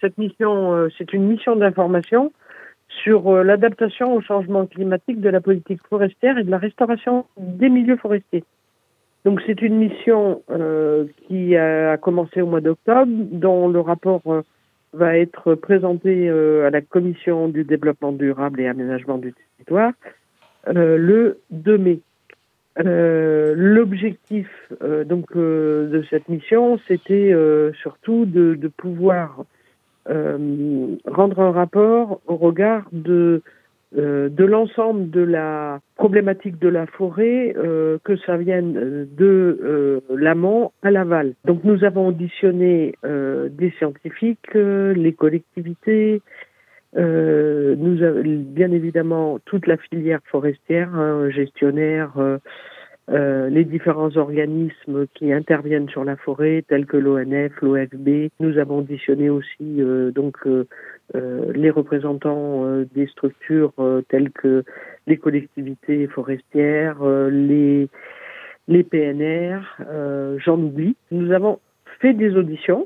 cette mission, c'est une mission d'information sur l'adaptation au changement climatique de la politique forestière et de la restauration des milieux forestiers. Donc c'est une mission qui a commencé au mois d'octobre, dont le rapport va être présenté à la Commission du développement durable et aménagement du territoire le 2 mai. L'objectif de cette mission, c'était surtout de pouvoir rendre un rapport au regard de l'ensemble de la problématique de la forêt, que ça vienne de l'amont à l'aval. Donc nous avons auditionné des scientifiques, les collectivités, bien évidemment toute la filière forestière, gestionnaires, les différents organismes qui interviennent sur la forêt, tels que l'ONF, l'OFB. Nous avons auditionné aussi les représentants des structures telles que les collectivités forestières, les PNR, j'en oublie. Nous avons fait des auditions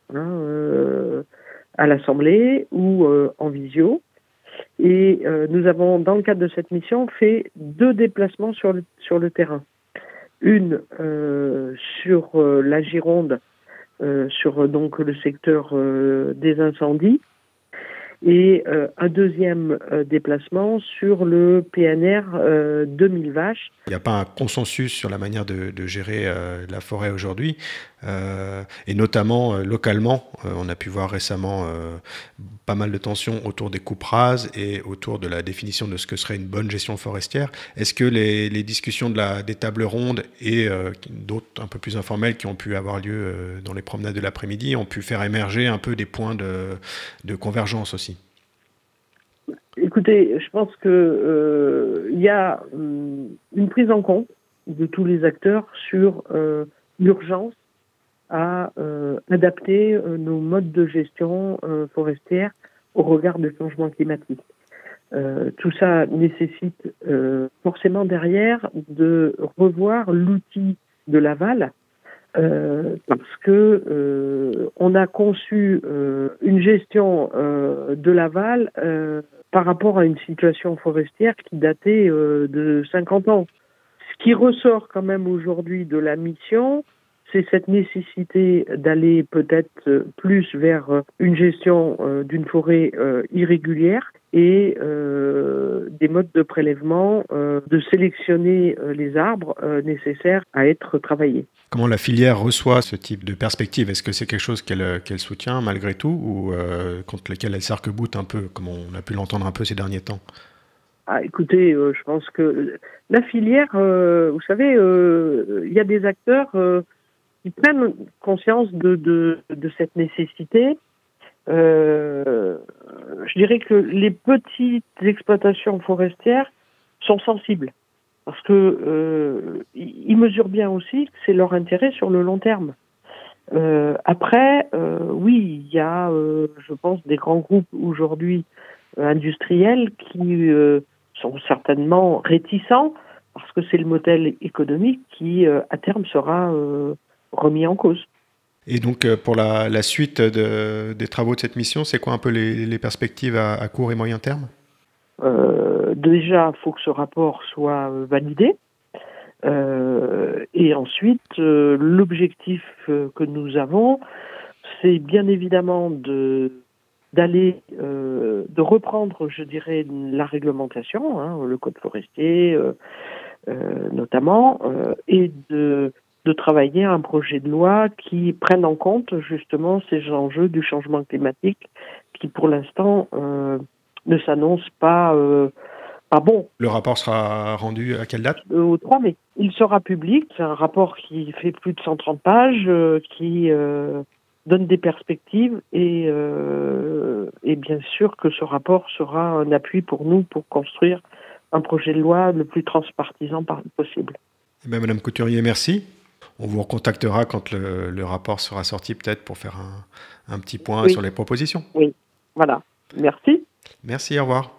à l'Assemblée ou en visio. Et nous avons, dans le cadre de cette mission, fait 2 déplacements sur le terrain. Une sur la Gironde, sur donc le secteur des incendies, et un deuxième déplacement sur le PNR 2000 vaches. Il n'y a pas un consensus sur la manière de gérer la forêt aujourd'hui, et notamment localement. On a pu voir récemment pas mal de tensions autour des coupes rases et autour de la définition de ce que serait une bonne gestion forestière. Est-ce que les discussions des tables rondes et d'autres un peu plus informelles qui ont pu avoir lieu dans les promenades de l'après-midi ont pu faire émerger un peu des points de convergence aussi? Écoutez, je pense que y a une prise en compte de tous les acteurs sur l'urgence à adapter nos modes de gestion forestière au regard des changements climatiques. Tout ça nécessite forcément derrière de revoir l'outil de l'aval, parce que on a conçu une gestion de l'aval par rapport à une situation forestière qui datait de 50 ans. Ce qui ressort quand même aujourd'hui de la mission, c'est cette nécessité d'aller peut-être plus vers une gestion d'une forêt irrégulière et des modes de prélèvement, de sélectionner les arbres nécessaires à être travaillés. Comment la filière reçoit ce type de perspective? Est-ce que c'est quelque chose qu'elle soutient malgré tout, ou contre laquelle elle s'arc-boute un peu, comme on a pu l'entendre un peu ces derniers temps? Écoutez, je pense que la filière, vous savez, il y a des acteurs qui prennent conscience de cette nécessité. Je dirais que les petites exploitations forestières sont sensibles parce que ils mesurent bien aussi que c'est leur intérêt sur le long terme. Après, oui, il y a, je pense, des grands groupes aujourd'hui industriels qui sont certainement réticents parce que c'est le modèle économique qui, à terme, sera remis en cause. Et donc, pour la suite des travaux de cette mission, c'est quoi un peu les perspectives à court et moyen terme? Déjà, il faut que ce rapport soit validé. Et ensuite, l'objectif que nous avons, c'est bien évidemment de reprendre, je dirais, la réglementation, le code forestier notamment, et de travailler un projet de loi qui prenne en compte justement ces enjeux du changement climatique qui, pour l'instant, ne s'annoncent pas bon. Le rapport sera rendu à quelle date? Au 3 mai. Il sera public. C'est un rapport qui fait plus de 130 pages, qui donne des perspectives et bien sûr que ce rapport sera un appui pour nous pour construire un projet de loi le plus transpartisan possible. Madame Couturier, merci. On vous recontactera quand le rapport sera sorti, peut-être pour faire un petit point sur les propositions. Oui, voilà. Merci. Merci, au revoir.